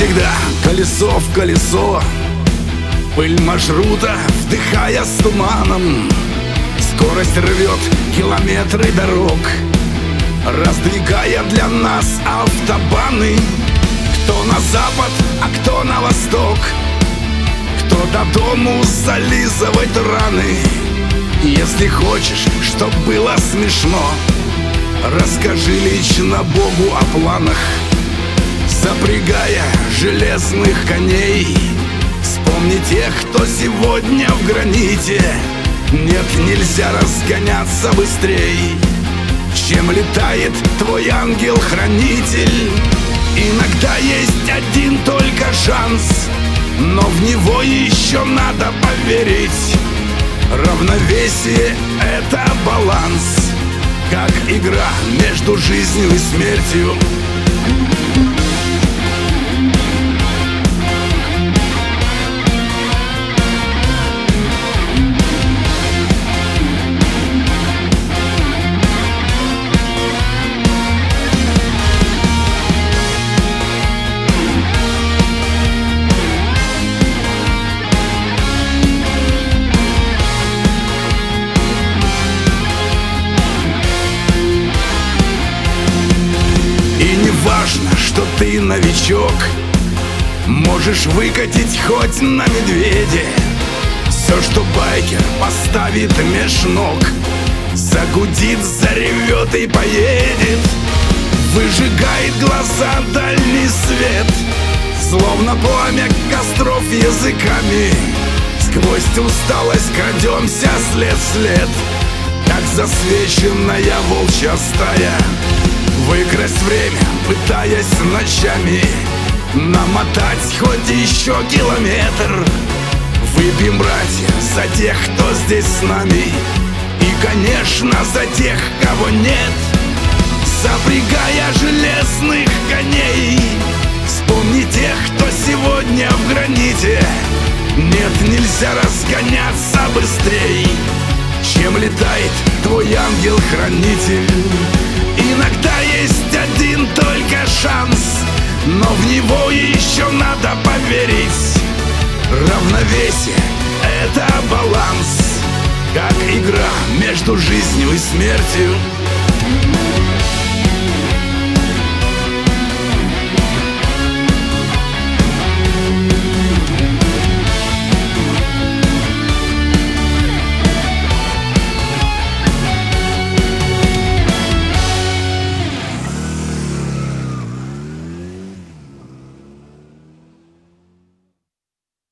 Когда колесо в колесо, пыль маршрута вдыхая с туманом, скорость рвет километры дорог, раздвигая для нас автобаны. Кто на запад, а кто на восток, кто до дому зализывать раны. Если хочешь, чтоб было смешно, расскажи лично Богу о планах. Запрягая железных коней, вспомни тех, кто сегодня в граните. Нет, нельзя разгоняться быстрей, чем летает твой ангел-хранитель. Иногда есть один только шанс, но в него еще надо поверить. Равновесие — это баланс, как игра между жизнью и смертью. Важно, что ты новичок, можешь выкатить хоть на медведе. Все, что байкер поставит меж ног, загудит, заревет и поедет. Выжигает глаза дальний свет, словно пламя костров языками. Сквозь усталость крадемся след в след, как засвеченная волчья стая. Выкрасть время, пытаясь ночами намотать хоть еще километр. Выпьем, братья, за тех, кто здесь с нами, и, конечно, за тех, кого нет. Запрягая железных коней, вспомни тех, кто сегодня в граните. Нет, нельзя разгоняться быстрей, чем летает твой ангел-хранитель. Иногда есть один только шанс, но в него еще надо поверить. Равновесие — это баланс, как игра между жизнью и смертью.